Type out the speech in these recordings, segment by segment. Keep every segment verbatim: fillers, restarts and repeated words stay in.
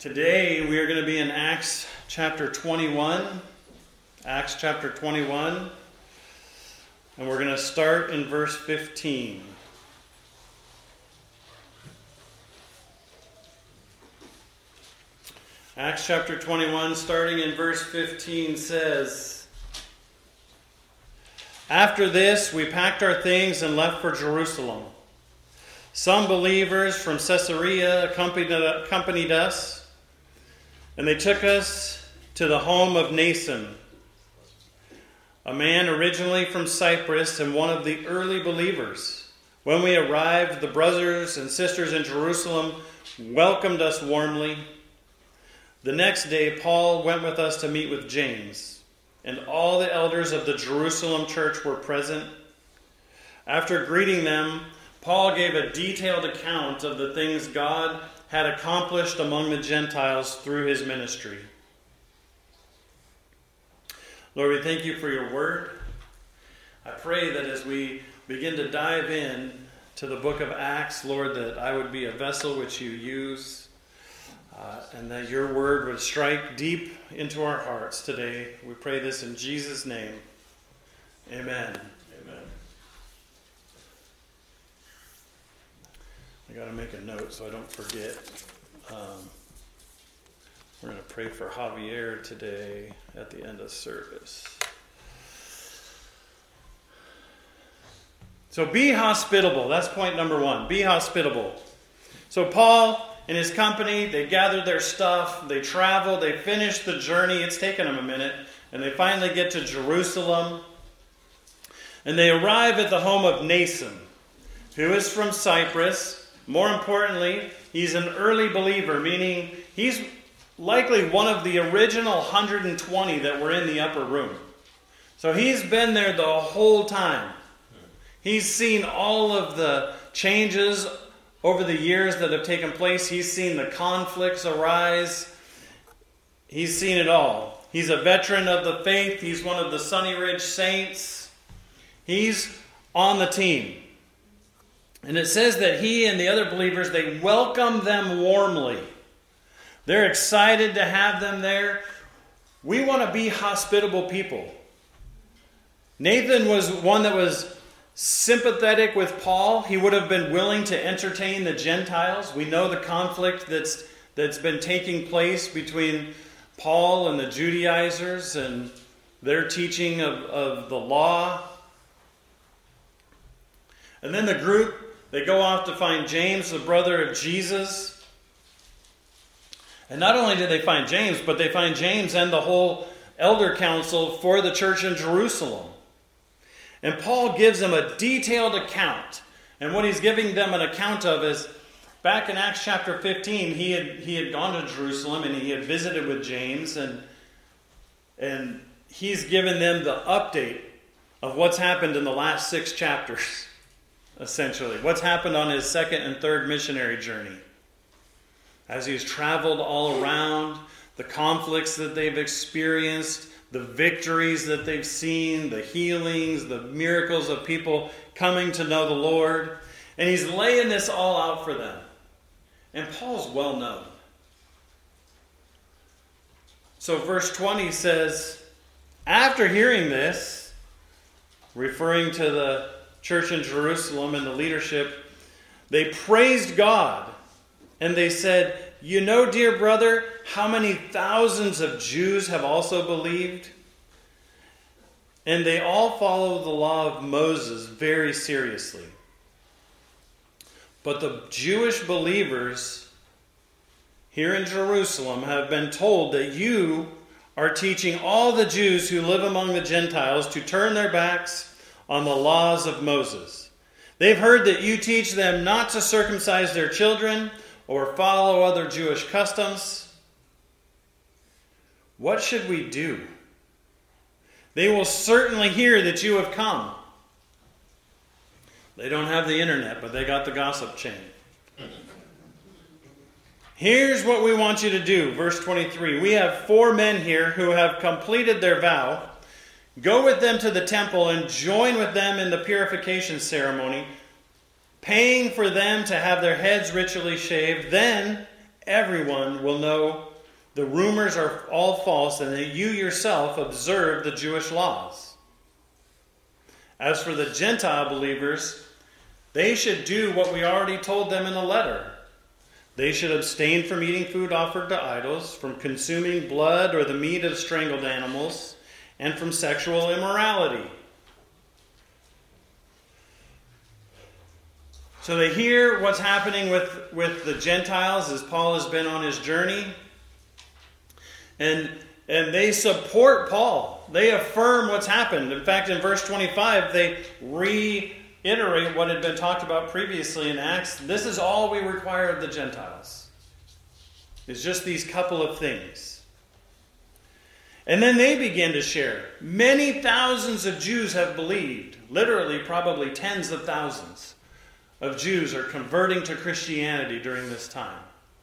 Today we are going to be in Acts chapter twenty-one. Acts chapter twenty-one. And we're going to start in verse fifteen. Acts chapter twenty-one, starting in verse fifteen, says, "After this, we packed our things and left for Jerusalem. Some believers from Caesarea accompanied, accompanied us, and they took us to the home of Mnason, a man originally from Cyprus and one of the early believers. When we arrived, the brothers and sisters in Jerusalem welcomed us warmly. The next day, Paul went with us to meet with James, and all the elders of the Jerusalem church were present. After greeting them, Paul gave a detailed account of the things God had accomplished among the Gentiles through his ministry. Lord, we thank you for your word. I pray that as we begin to dive in to the book of Acts, Lord, that I would be a vessel which you use, uh, and that your word would strike deep into our hearts today. We pray this in Jesus' name. Amen. Amen. I got to make a note so I don't forget. Um, we're going to pray for Javier today at the end of service. So be hospitable. That's point number one. Be hospitable. So Paul and his company, they gathered their stuff. They traveled. They finished the journey. It's taken them a minute. And they finally get to Jerusalem. And they arrive at the home of Mnason, who is from Cyprus. More importantly, he's an early believer, meaning he's likely one of the original one hundred twenty that were in the upper room. So he's been there the whole time. He's seen all of the changes over the years that have taken place. He's seen the conflicts arise. He's seen it all. He's a veteran of the faith. He's one of the Sunny Ridge saints. He's on the team. And it says that he and the other believers, they welcome them warmly. They're excited to have them there. We want to be hospitable people. Nathan was one that was sympathetic with Paul. He would have been willing to entertain the Gentiles. We know the conflict that's that's been taking place between Paul and the Judaizers and their teaching of, of the law. And then the group, they go off to find James, the brother of Jesus. And not only did they find James, but they find James and the whole elder council for the church in Jerusalem. And Paul gives them a detailed account. And what he's giving them an account of is, back in Acts chapter fifteen, he had he had gone to Jerusalem and he had visited with James. And, and he's given them the update of what's happened in the last six chapters. Essentially, what's happened on his second and third missionary journey. As he's traveled all around, the conflicts that they've experienced, the victories that they've seen, the healings, the miracles of people coming to know the Lord. And he's laying this all out for them. And Paul's well known. So verse twenty says, after hearing this, referring to the church in Jerusalem and the leadership, they praised God. And they said, you know, dear brother, how many thousands of Jews have also believed? And they all follow the law of Moses very seriously. But the Jewish believers here in Jerusalem have been told that you are teaching all the Jews who live among the Gentiles to turn their backs on the laws of Moses. They've heard that you teach them not to circumcise their children or follow other Jewish customs. What should we do? They will certainly hear that you have come. They don't have the internet, but they got the gossip chain. Here's what we want you to do. Verse twenty-three. We have four men here who have completed their vow. Go with them to the temple and join with them in the purification ceremony, paying for them to have their heads ritually shaved. Then everyone will know the rumors are all false and that you yourself observe the Jewish laws. As for the Gentile believers, they should do what we already told them in the letter. They should abstain from eating food offered to idols, from consuming blood or the meat of strangled animals, and from sexual immorality. So they hear what's happening with, with the Gentiles as Paul has been on his journey. And, and they support Paul. They affirm what's happened. In fact, in verse twenty-five, they reiterate what had been talked about previously in Acts. This is all we require of the Gentiles. It's just these couple of things. And then they begin to share. Many thousands of Jews have believed. Literally, probably tens of thousands of Jews are converting to Christianity during this time.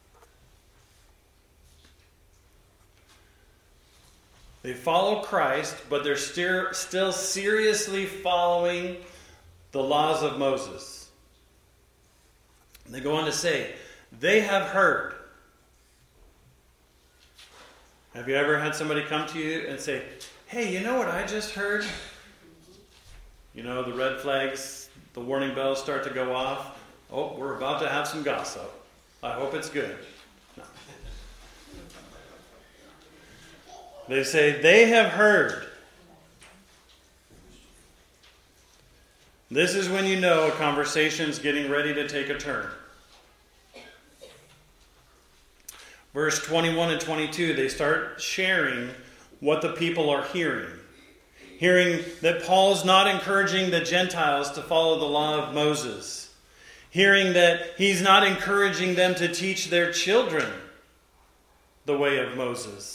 They follow Christ, but they're still, still seriously following the laws of Moses. And they go on to say, they have heard. Have you ever had somebody come to you and say, hey, you know what I just heard? You know, the red flags, the warning bells start to go off. Oh, we're about to have some gossip. I hope it's good. No. They say, they have heard. This is when you know a conversation's getting ready to take a turn. Verse twenty-one and twenty-two, they start sharing what the people are hearing. Hearing that Paul's not encouraging the Gentiles to follow the law of Moses. Hearing that he's not encouraging them to teach their children the way of Moses.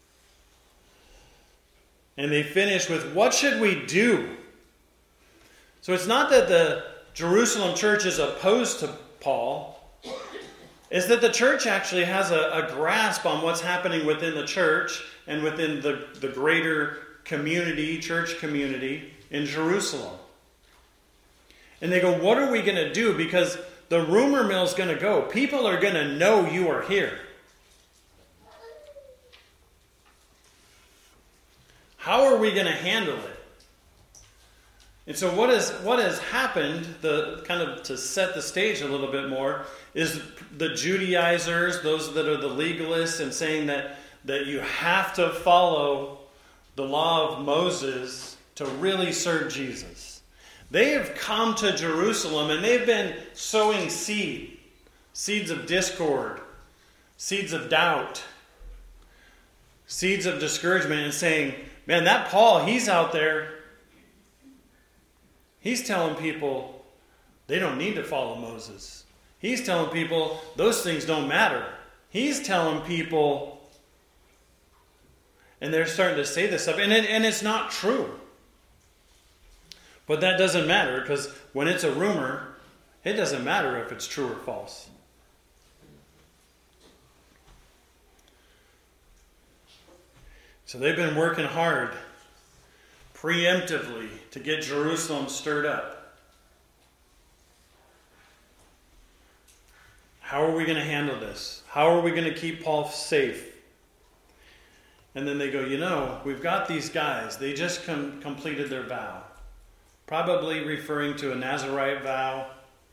And they finish with, what should we do? So it's not that the Jerusalem church is opposed to Paul. It's that the church actually has a, a grasp on what's happening within the church and within the, the greater community, church community in Jerusalem. And they go, what are we going to do? Because the rumor mill's going to go. People are going to know you are here. How are we going to handle it? And so what is what has happened, the kind of to set the stage a little bit more, is the Judaizers, those that are the legalists, and saying that, that you have to follow the law of Moses to really serve Jesus. They have come to Jerusalem and they've been sowing seed, seeds of discord, seeds of doubt, seeds of discouragement, and saying, man, that Paul, he's out there. He's telling people they don't need to follow Moses. He's telling people those things don't matter. He's telling people, and they're starting to say this stuff, and, it, and it's not true. But that doesn't matter, because when it's a rumor, it doesn't matter if it's true or false. So they've been working hard, preemptively, to get Jerusalem stirred up. How are we going to handle this? How are we going to keep Paul safe? And then they go, you know, we've got these guys. They just com- completed their vow. Probably referring to a Nazirite vow,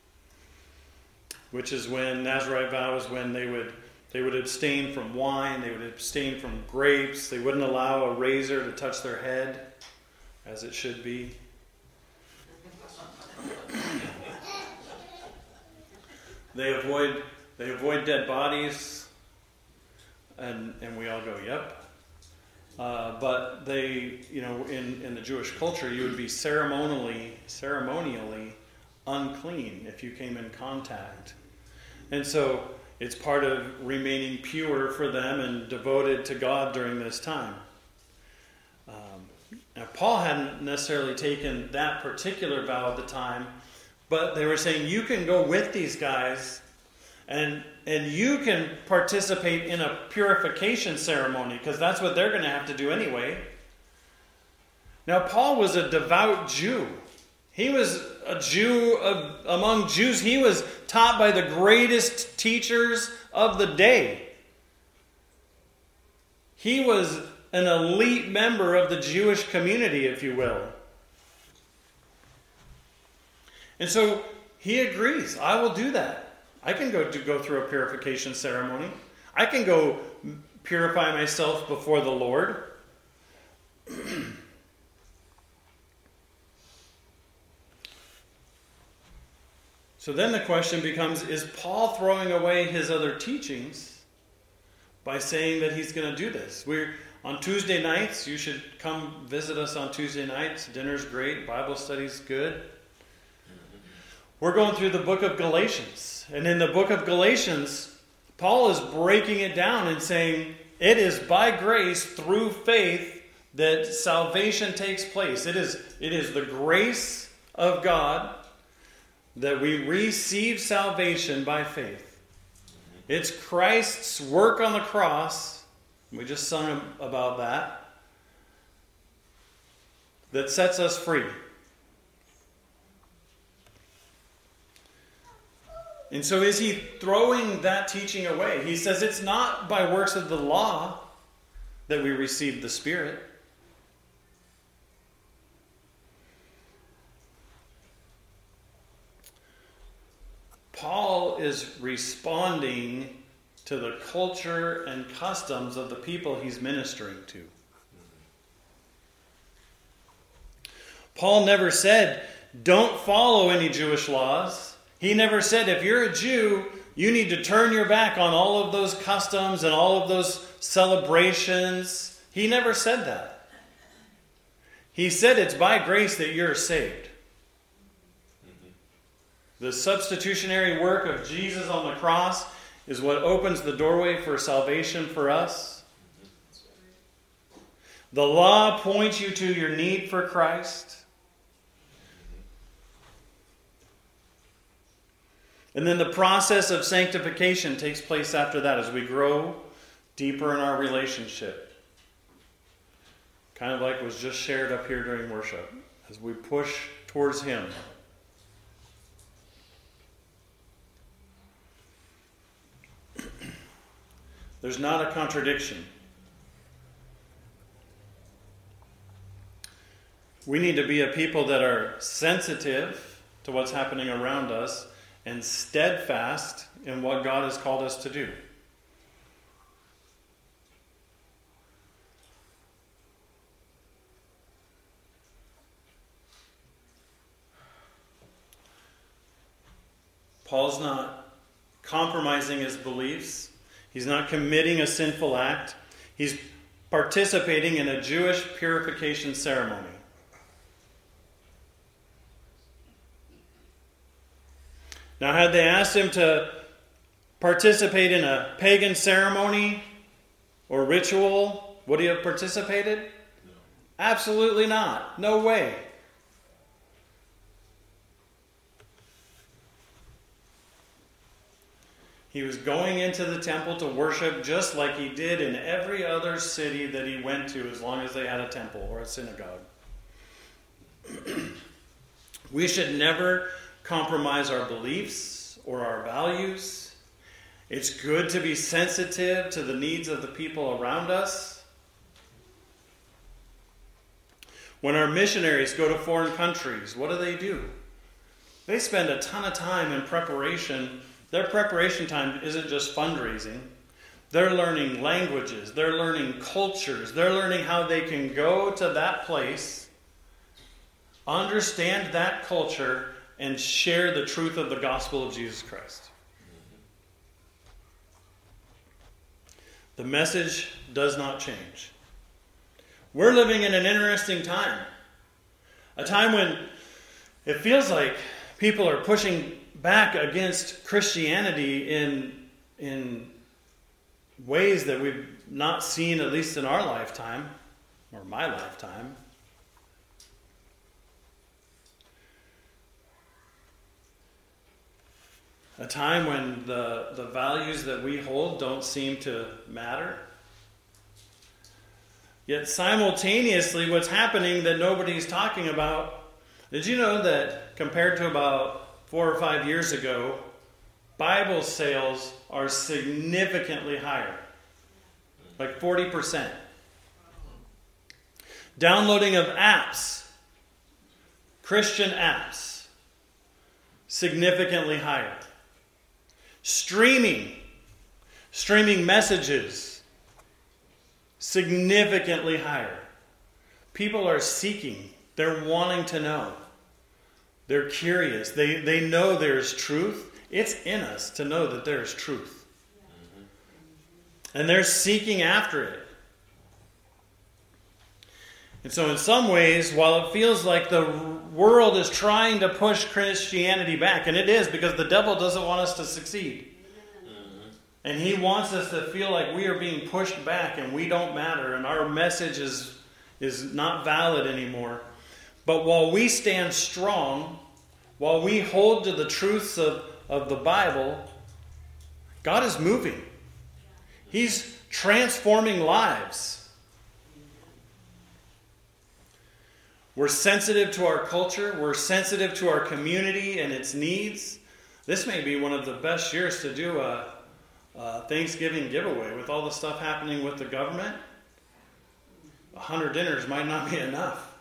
which is when, Nazirite vow is when they would They would abstain from wine. They would abstain from grapes. They wouldn't allow a razor to touch their head, as it should be. They avoid they avoid dead bodies, and and we all go, yep. Uh, but they, you know, in, in the Jewish culture, you would be ceremonially ceremonially unclean if you came in contact, and so it's part of remaining pure for them and devoted to God during this time. Um, now, Paul hadn't necessarily taken that particular vow at the time, but they were saying, you can go with these guys and, and you can participate in a purification ceremony, because that's what they're going to have to do anyway. Now, Paul was a devout Jew. He was a Jew of, among Jews. He was taught by the greatest teachers of the day. He was an elite member of the Jewish community, if you will. And so he agrees, I will do that. I can go to go through a purification ceremony. I can go purify myself before the Lord. So then the question becomes, is Paul throwing away his other teachings by saying that he's going to do this? We're on Tuesday nights. You should come visit us on Tuesday nights. Dinner's great. Bible study's good. We're going through the book of Galatians. And in the book of Galatians, Paul is breaking it down and saying, it is by grace through faith that salvation takes place. It is, it is the grace of God that we receive salvation by faith. It's Christ's work on the cross, we just sung about that, that sets us free. And so is he throwing that teaching away? He says it's not by works of the law that we receive the Spirit. Paul is responding to the culture and customs of the people he's ministering to. Paul never said, don't follow any Jewish laws. He never said, if you're a Jew, you need to turn your back on all of those customs and all of those celebrations. He never said that. He said it's by grace that you're saved. The substitutionary work of Jesus on the cross is what opens the doorway for salvation for us. The law points you to your need for Christ. And then the process of sanctification takes place after that as we grow deeper in our relationship. Kind of like was just shared up here during worship. As we push towards Him. There's not a contradiction. We need to be a people that are sensitive to what's happening around us and steadfast in what God has called us to do. Paul's not compromising his beliefs. He's not committing a sinful act. He's participating in a Jewish purification ceremony. Now, had they asked him to participate in a pagan ceremony or ritual, would he have participated? No. Absolutely not. No way. He was going into the temple to worship just like he did in every other city that he went to, as long as they had a temple or a synagogue. We should never compromise our beliefs or our values. It's good to be sensitive to the needs of the people around us. When our missionaries go to foreign countries, what do they do? They spend a ton of time in preparation. Their preparation time isn't just fundraising. They're learning languages. They're learning cultures. They're learning how they can go to that place, understand that culture, and share the truth of the gospel of Jesus Christ. The message does not change. We're living in an interesting time. A time when it feels like people are pushing back against Christianity in, in ways that we've not seen, at least in our lifetime, or my lifetime. A time when the, the values that we hold don't seem to matter. Yet simultaneously, what's happening that nobody's talking about, Did you know that compared to about four or five years ago, Bible sales are significantly higher? Like forty percent. Downloading of apps, Christian apps, significantly higher. Streaming, streaming messages, significantly higher. People are seeking. They're wanting to know. They're curious. They, they know there's truth. It's in us to know that there's truth. Mm-hmm. And they're seeking after it. And so in some ways, while it feels like the world is trying to push Christianity back, and it is because the devil doesn't want us to succeed. Mm-hmm. And he wants us to feel like we are being pushed back and we don't matter and our message is, is not valid anymore. But while we stand strong, while we hold to the truths of, of the Bible, God is moving. He's transforming lives. We're sensitive to our culture. We're sensitive to our community and its needs. This may be one of the best years to do a, a Thanksgiving giveaway with all the stuff happening with the government. A hundred dinners might not be enough.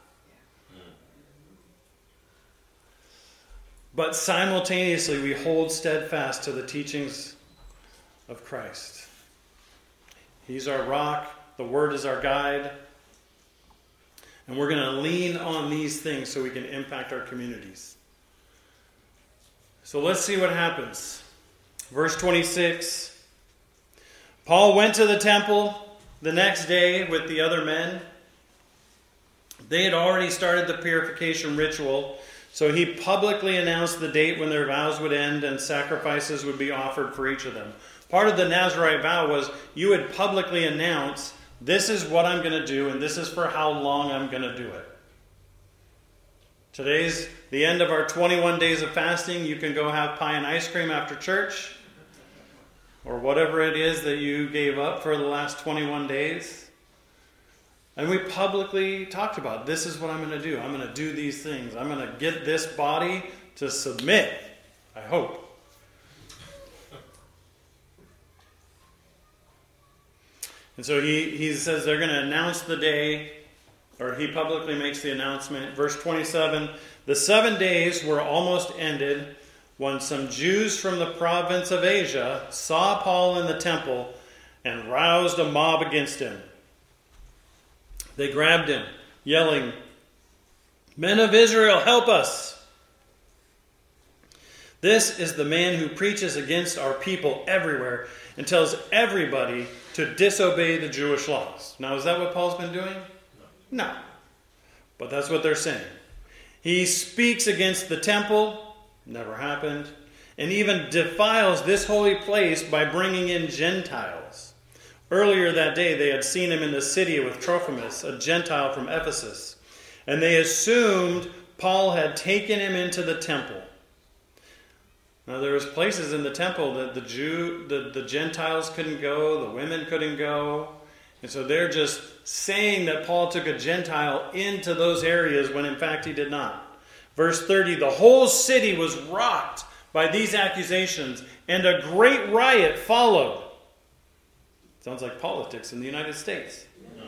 But simultaneously, we hold steadfast to the teachings of Christ. He's our rock. The Word is our guide. And we're going to lean on these things so we can impact our communities. So let's see what happens. Verse twenty-six. Paul went to the temple the next day with the other men. They had already started the purification ritual, so he publicly announced the date when their vows would end and sacrifices would be offered for each of them. Part of the Nazirite vow was you would publicly announce, this is what I'm going to do, and this is for how long I'm going to do it. Today's the end of our twenty-one days of fasting. You can go have pie and ice cream after church, or whatever it is that you gave up for the last twenty-one days. And we publicly talked about, this is what I'm going to do. I'm going to do these things. I'm going to get this body to submit, I hope. And so he, he says they're going to announce the day, or he publicly makes the announcement. Verse twenty-seven, the seven days were almost ended when some Jews from the province of Asia saw Paul in the temple and roused a mob against him. They grabbed him, yelling, "Men of Israel, help us! This is the man who preaches against our people everywhere and tells everybody to disobey the Jewish laws." Now, is that what Paul's been doing? No. No. But that's what they're saying. He speaks against the temple, never happened, and even defiles this holy place by bringing in Gentiles. Earlier that day, they had seen him in the city with Trophimus, a Gentile from Ephesus, and they assumed Paul had taken him into the temple. Now, there was places in the temple that the Jew, the, the Gentiles couldn't go, the women couldn't go. And so they're just saying that Paul took a Gentile into those areas when in fact he did not. Verse thirty, the whole city was rocked by these accusations, and a great riot followed. Sounds like politics in the United States.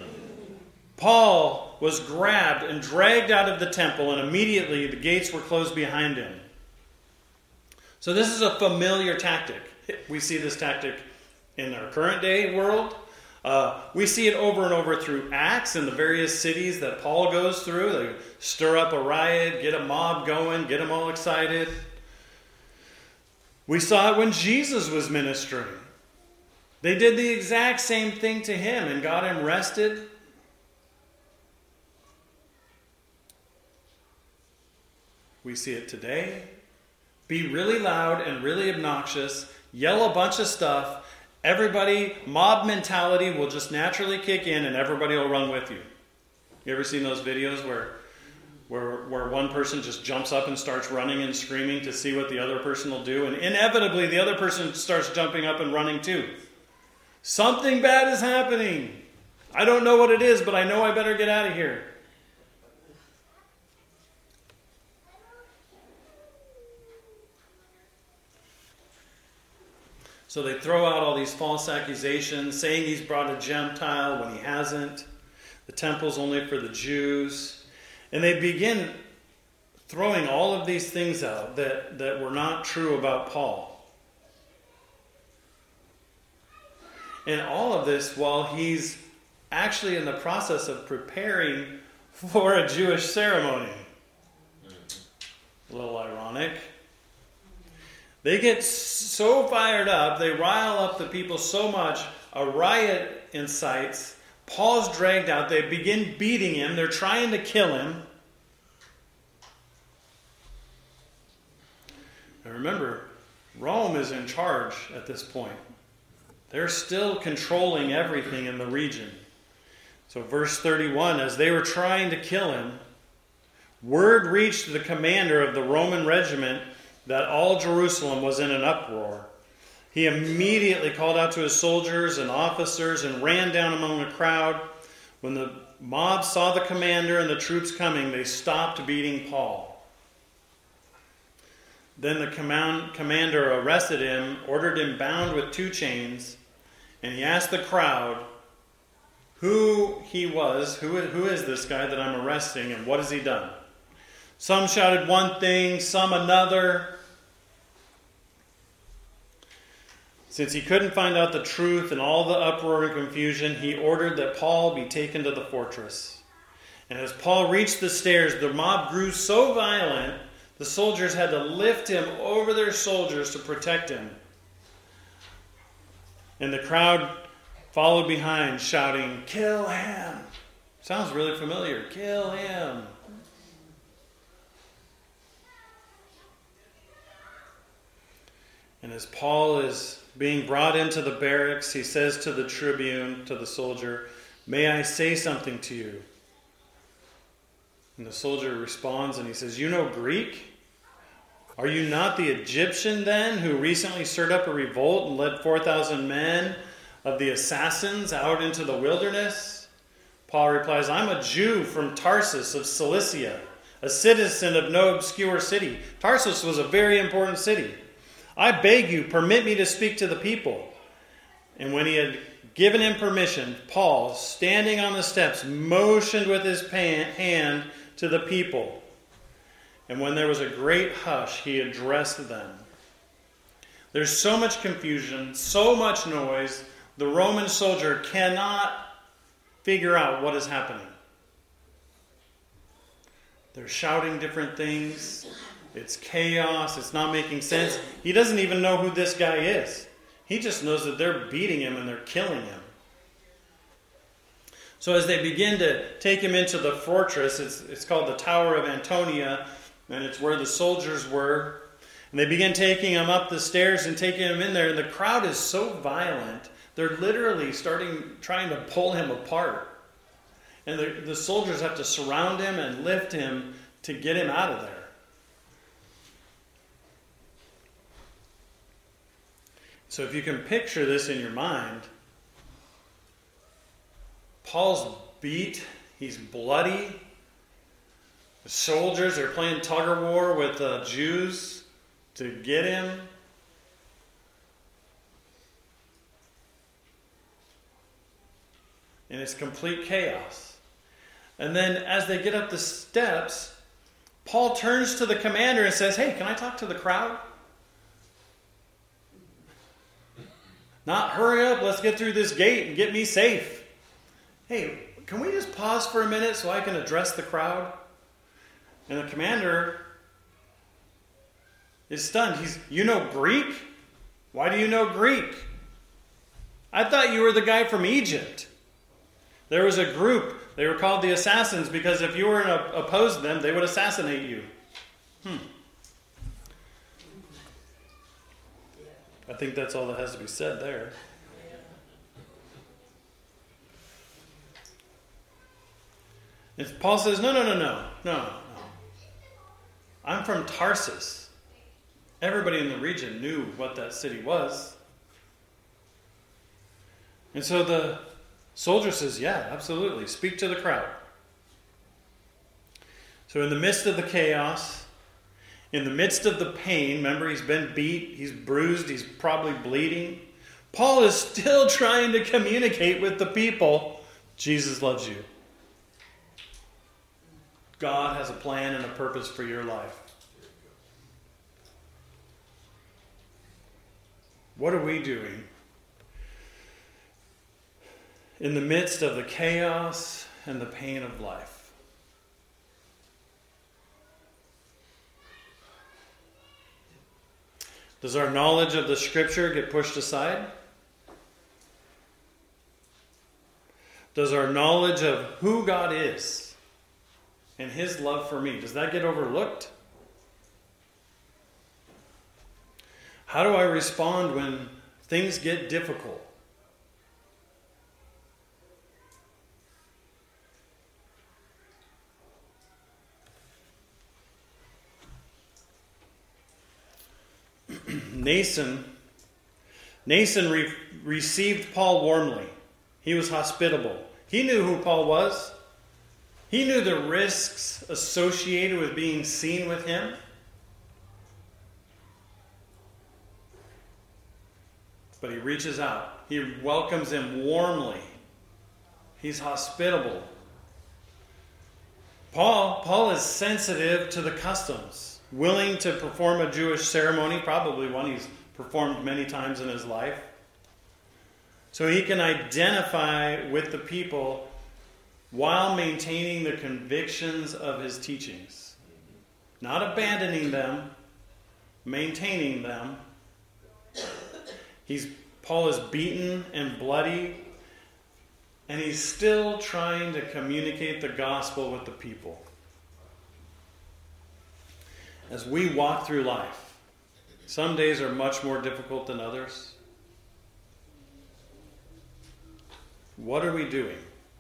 Paul was grabbed and dragged out of the temple, and immediately the gates were closed behind him. So this is a familiar tactic. We see this tactic in our current day world. Uh, we see it over and over through Acts in the various cities that Paul goes through. They stir up a riot, get a mob going, get them all excited. We saw it when Jesus was ministering. They did the exact same thing to him and got him arrested. We see it today. Be really loud and really obnoxious. Yell a bunch of stuff. Everybody, mob mentality will just naturally kick in and everybody will run with you. You ever seen those videos where, where, where one person just jumps up and starts running and screaming to see what the other person will do? And inevitably the other person starts jumping up and running too. Something bad is happening. I don't know what it is, but I know I better get out of here. So they throw out all these false accusations, saying he's brought a Gentile when he hasn't. The temple's only for the Jews. And they begin throwing all of these things out that, that were not true about Paul. And all of this while he's actually in the process of preparing for a Jewish ceremony. A little ironic. They get so fired up, they rile up the people so much, a riot incites. Paul's dragged out, they begin beating him, they're trying to kill him. And remember, Rome is in charge at this point. They're still controlling everything in the region. So verse thirty-one, as they were trying to kill him, word reached the commander of the Roman regiment that all Jerusalem was in an uproar. He immediately called out to his soldiers and officers and ran down among the crowd. When the mob saw the commander and the troops coming, they stopped beating Paul. Then the command, commander arrested him, ordered him bound with two chains, and he asked the crowd who he was, who, who is this guy that I'm arresting, and what has he done? Some shouted one thing, some another. Since he couldn't find out the truth in all the uproar and confusion, he ordered that Paul be taken to the fortress. And as Paul reached the stairs, the mob grew so violent, the soldiers had to lift him over their shoulders to protect him. And the crowd followed behind, shouting, "Kill him!" Sounds really familiar. Kill him. And as Paul is being brought into the barracks, he says to the tribune, to the soldier, "May I say something to you?" And the soldier responds and he says, "You know Greek? Are you not the Egyptian then, who recently stirred up a revolt and led four thousand men of the assassins out into the wilderness?" Paul replies, "I'm a Jew from Tarsus of Cilicia, a citizen of no obscure city." Tarsus was a very important city. "I beg you, permit me to speak to the people." And when he had given him permission, Paul, standing on the steps, motioned with his hand to the people. And when there was a great hush, he addressed them. There's so much confusion, so much noise, the Roman soldier cannot figure out what is happening. They're shouting different things. It's chaos. It's not making sense. He doesn't even know who this guy is. He just knows that they're beating him and they're killing him. So as they begin to take him into the fortress, it's, it's called the Tower of Antonia, and it's where the soldiers were. And they begin taking him up the stairs and taking him in there. And the crowd is so violent, they're literally starting, trying to pull him apart. And the, the soldiers have to surround him and lift him to get him out of there. So if you can picture this in your mind, Paul's beat, he's bloody. The soldiers are playing tug of war with the Jews to get him. And it's complete chaos. And then as they get up the steps, Paul turns to the commander and says, "Hey, can I talk to the crowd?" Not, "Hurry up, let's get through this gate and get me safe." Hey, can we just pause for a minute so I can address the crowd? And the commander is stunned. He's, "You know Greek? Why do you know Greek? I thought you were the guy from Egypt." There was a group, they were called the Assassins, because if you were opposed to them, they would assassinate you. Hmm. I think that's all that has to be said there. And Paul says, no, no, no, no, no, no. I'm from Tarsus. Everybody in the region knew what that city was. And so the soldier says, "Yeah, absolutely. Speak to the crowd." So in the midst of the chaos, In the midst of the pain, remember he's been beat, he's bruised, he's probably bleeding. Paul is still trying to communicate with the people, Jesus loves you. God has a plan and a purpose for your life. What are we doing in the midst of the chaos and the pain of life? Does our knowledge of the Scripture get pushed aside? Does our knowledge of who God is and His love for me, does that get overlooked? How do I respond when things get difficult? Nason, Nason re- received Paul warmly. He was hospitable. He knew who Paul was. He knew the risks associated with being seen with him. But he reaches out. He welcomes him warmly. He's hospitable. Paul, Paul is sensitive to the customs, willing to perform a Jewish ceremony, probably one he's performed many times in his life, so he can identify with the people while maintaining the convictions of his teachings. Not abandoning them, maintaining them. He's, Paul is beaten and bloody, and he's still trying to communicate the gospel with the people. As we walk through life, some days are much more difficult than others. What are we doing?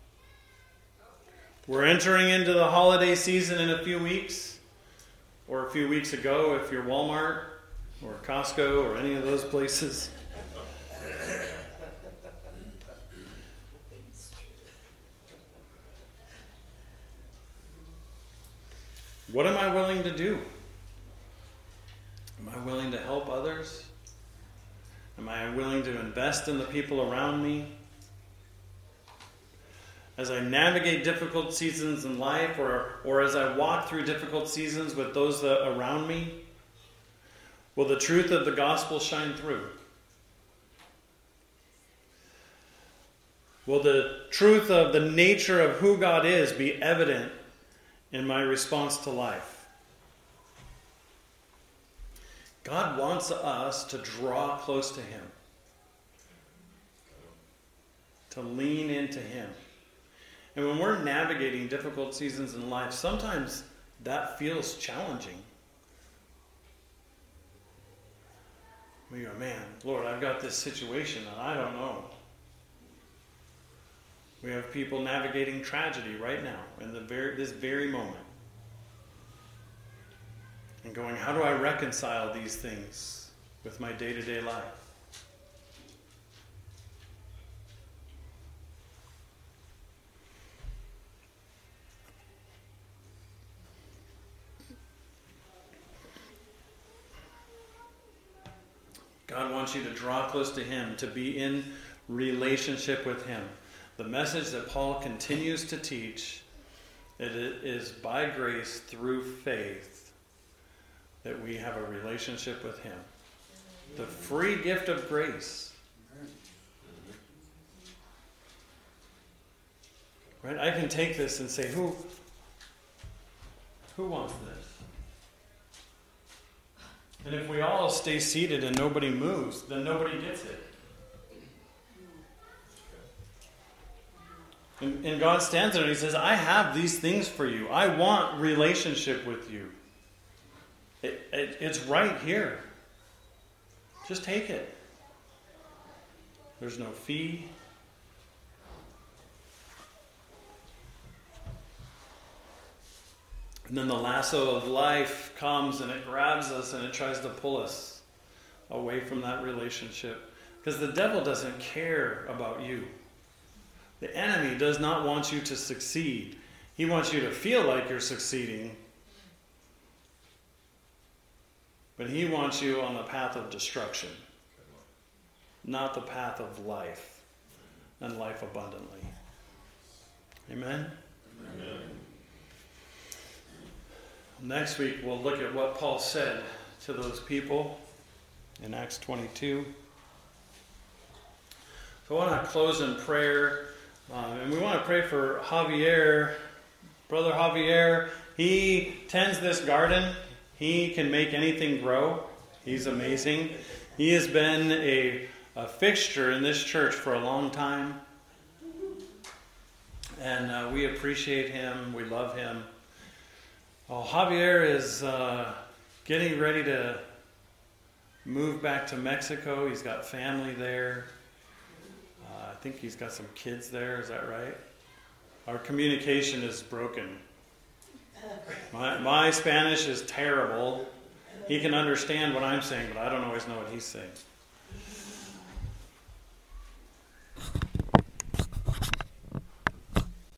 We're entering into the holiday season in a few weeks, or a few weeks ago if you're Walmart or Costco or any of those places. What am I willing to do? Am I willing to help others? Am I willing to invest in the people around me? As I navigate difficult seasons in life, or, or as I walk through difficult seasons with those that around me, will the truth of the gospel shine through? Will the truth of the nature of who God is be evident in my response to life? God wants us to draw close to Him, to lean into Him. And when we're navigating difficult seasons in life, sometimes that feels challenging. We go, man, Lord, I've got this situation and I don't know. We have people navigating tragedy right now, in the very this very moment. And going, how do I reconcile these things with my day-to-day life? God wants you to draw close to Him, to be in relationship with Him. The message that Paul continues to teach, it is by grace through faith that we have a relationship with Him. The free gift of grace. Right? I can take this and say, who, who wants this? And if we all stay seated and nobody moves, then nobody gets it. And, and God stands there and He says, I have these things for you. I want relationship with you. It, it, it's right here. Just take it. There's no fee. And then the lasso of life comes and it grabs us and it tries to pull us away from that relationship. Because the devil doesn't care about you. The enemy does not want you to succeed. He wants you to feel like you're succeeding. But he wants you on the path of destruction, not the path of life and life abundantly. Amen? Amen. Next week, we'll look at what Paul said to those people in Acts twenty-two. So I want to close in prayer. Um, and we want to pray for Javier. Brother Javier, he tends this garden. He can make anything grow. He's amazing. He has been a, a fixture in this church for a long time. And uh, we appreciate him. We love him. Well, Javier is uh, getting ready to move back to Mexico. He's got family there. Uh, I think he's got some kids there. Is that right? Our communication is broken. My, my Spanish is terrible. He can understand what I'm saying, but I don't always know what he's saying.